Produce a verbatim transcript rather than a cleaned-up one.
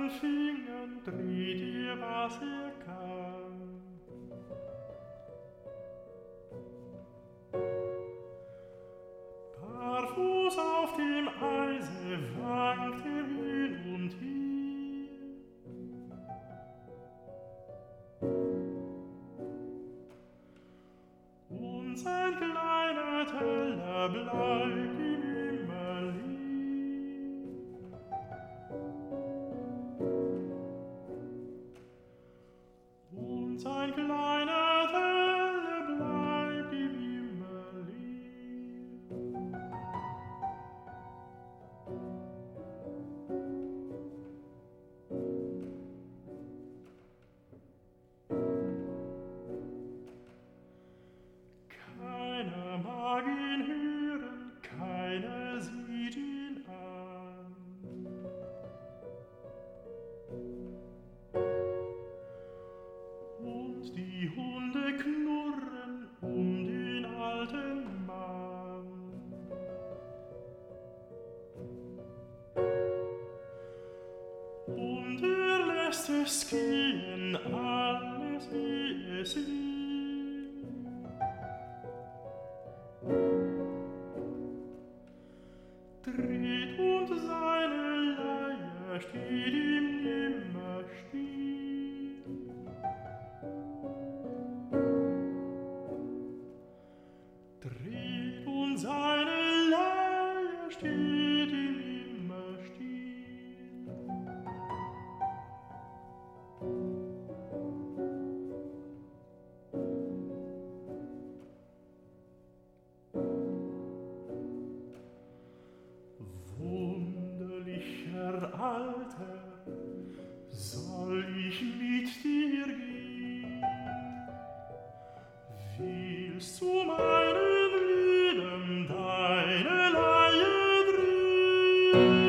allen Fingern dreht ihr, was er kann. Barfuß auf dem Eise wankt er hin und her. Und sein kleiner Teller bleibt ihm immer lieb. Und sein kleiner Teller bleibt ihm immer lieb. Keiner mag ihn hören, keiner sieht ihn an. Und die Hunde knurren um den alten Mann. Und er lässt es gehen, alles wie es will. Dreht und seine Leier steht ihm nimmer still. Dreht und seine Leier steht ihm nimmer still. Wunderlicher Alter, soll ich mit dir gehen? Willst du meinen Liedern deine Leier drehen?